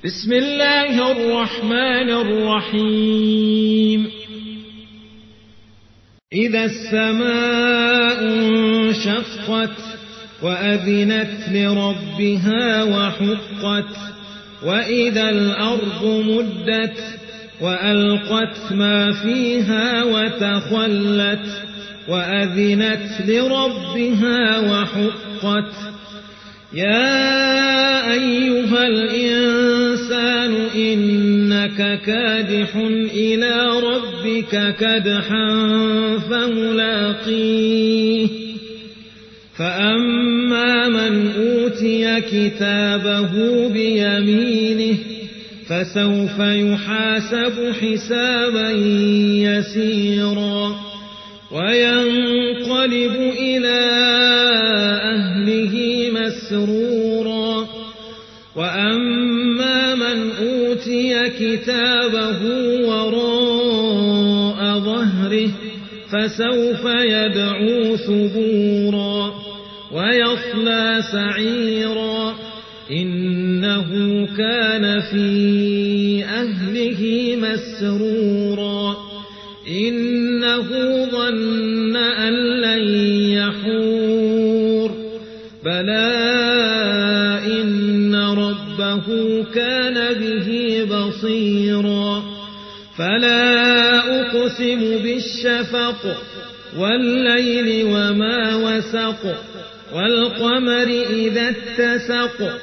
بسم الله الرحمن الرحيم إذا السماء انشقت وأذنت لربها وحقت وإذا الأرض مدت وألقت ما فيها وتخلت وأذنت لربها وحقت يا أيها الإنسان إنك كادح إلى ربك كدحا فملاقيه فأما من أوتي كتابه بيمينه فسوف يحاسب حسابا يسيرا وينقلب إلى أهله مسرورا وأما من أوتي كتابه وراء ظهره فسوف يدعو ثبورا ويصلى سعيرا إنه كان في أهله مسرورا إنه ظن أن لن يحور بلى إن ربه كان به بصيرا فلا أقسم بالشفق والليل وما وسق والقمر إذا اتسق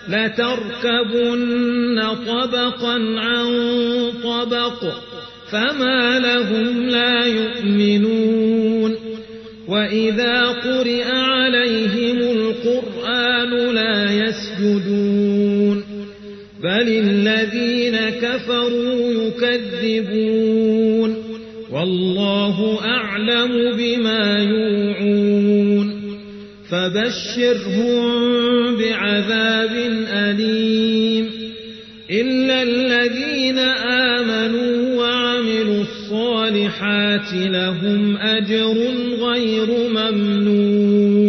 لتركبن طبقا عن طبق فما لهم لا يؤمنون وإذا قرئ عليهم القرآن لا يسجدون بل الذين كفروا يكذبون والله أعلم بما يوعون فبشرهم بعذاب أليم إلا الذين آمنوا وعملوا الصالحات لهم أجر غير ممنون